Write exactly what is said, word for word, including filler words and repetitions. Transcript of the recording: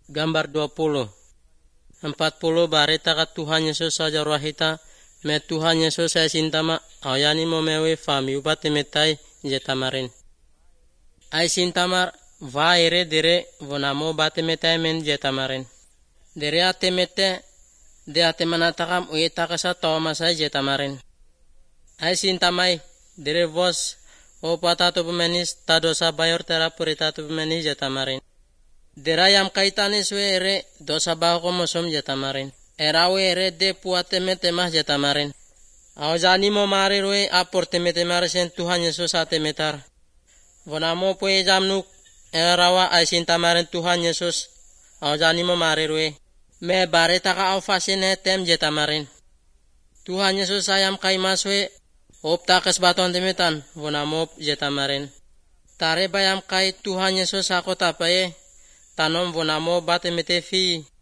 Gambar dua puluh. empat puluh barita ka Tuhan Yesus saja rohita. Me Tuhan Yesus saya sintama. Ayani mo mewe fami upate metai jetamarin. Ay sintamar va ere dere vonamo bate metai men jetamarin. Dere ate mete de ate manatakam uita kasa toma sa jetamarin. Ay sintamai dere vos o patato pumenis tadosa bayor tera puritato pumenis jetamarin. Derayam kaitanis we ere dosa baho komosom jetamarin. Erawe ere de puate metemah jetamarin. Awjani mo mare roe aporte metemar sen Tuhan Yesus ate metar. Vonamo poe jamnuk erawa ay sintamarin Tuhan Yesus. Awjani mo mare roe. Me bareta ka aufasine tem jetamarin. Tuhan Yesus ayam kaimaswe opta kes baton temetan vonamo jetamarin. Tare bayam kai Tuhan Yesus ako tapaye. Tanom vonamo bate mete fi